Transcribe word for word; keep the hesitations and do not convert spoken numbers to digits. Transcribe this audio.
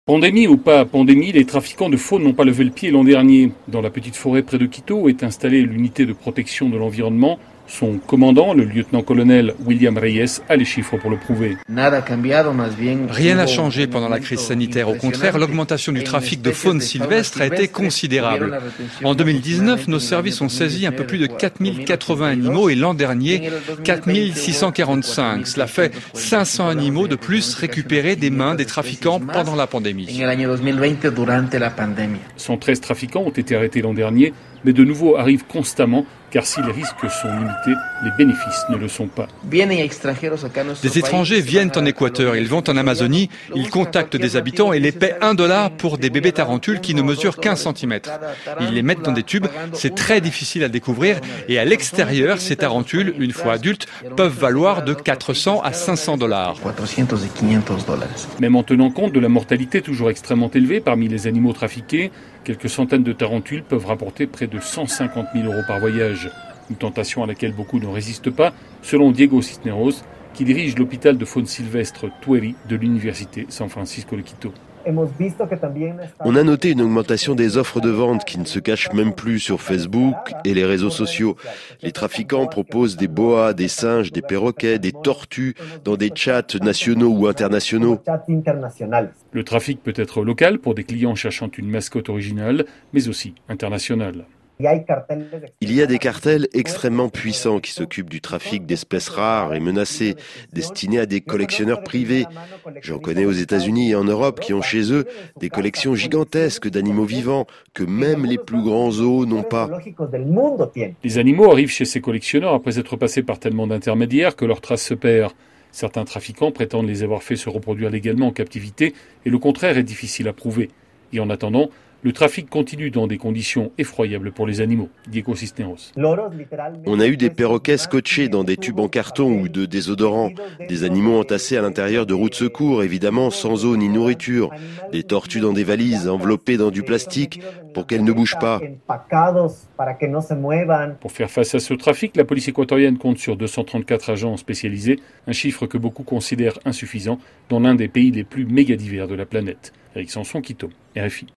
Pandémie ou pas pandémie, les trafiquants de faune n'ont pas levé le pied l'an dernier. Dans la petite forêt près de Quito est installée l'unité de protection de l'environnement. Son commandant, le lieutenant-colonel William Reyes, a les chiffres pour le prouver. Rien n'a changé pendant la crise sanitaire. Au contraire, l'augmentation du trafic de faune sylvestre a été considérable. En deux mille dix-neuf, nos services ont saisi un peu plus de quatre mille quatre-vingts animaux et l'an dernier, quatre mille six cent quarante-cinq. Cela fait cinq cents animaux de plus récupérés des mains des trafiquants pendant la pandémie. cent treize trafiquants ont été arrêtés l'an dernier, mais de nouveaux arrivent constamment, car si les risques sont limités, les bénéfices ne le sont pas. Des étrangers viennent en Équateur, ils vont en Amazonie, ils contactent des habitants et les paient un dollar pour des bébés tarentules qui ne mesurent qu'un centimètre. Ils les mettent dans des tubes, c'est très difficile à découvrir et à l'extérieur, ces tarentules, une fois adultes, peuvent valoir de quatre cents à cinq cents dollars. Même en tenant compte de la mortalité toujours extrêmement élevée parmi les animaux trafiqués, quelques centaines de tarentules peuvent rapporter près de cent cinquante mille euros par voyage. Une tentation à laquelle beaucoup ne résistent pas, selon Diego Cisneros, qui dirige l'hôpital de faune sylvestre Tueri de l'université San Francisco de Quito. On a noté une augmentation des offres de vente qui ne se cachent même plus sur Facebook et les réseaux sociaux. Les trafiquants proposent des boas, des singes, des perroquets, des tortues dans des chats nationaux ou internationaux. Le trafic peut être local pour des clients cherchant une mascotte originale, mais aussi international. Il y a des cartels extrêmement puissants qui s'occupent du trafic d'espèces rares et menacées, destinés à des collectionneurs privés. J'en connais aux États-Unis et en Europe qui ont chez eux des collections gigantesques d'animaux vivants que même les plus grands zoos n'ont pas. Les animaux arrivent chez ces collectionneurs après être passés par tellement d'intermédiaires que leur trace se perd. Certains trafiquants prétendent les avoir fait se reproduire légalement en captivité et le contraire est difficile à prouver. Et en attendant, le trafic continue dans des conditions effroyables pour les animaux. Diego Cisneros. On a eu des perroquets scotchés dans des tubes en carton ou de désodorants, des animaux entassés à l'intérieur de roues de secours, évidemment sans eau ni nourriture, des tortues dans des valises enveloppées dans du plastique pour qu'elles ne bougent pas. Pour faire face à ce trafic, la police équatorienne compte sur deux cent trente-quatre agents spécialisés, un chiffre que beaucoup considèrent insuffisant dans l'un des pays les plus mégadivers de la planète. Eric Sanson, Quito, R F I.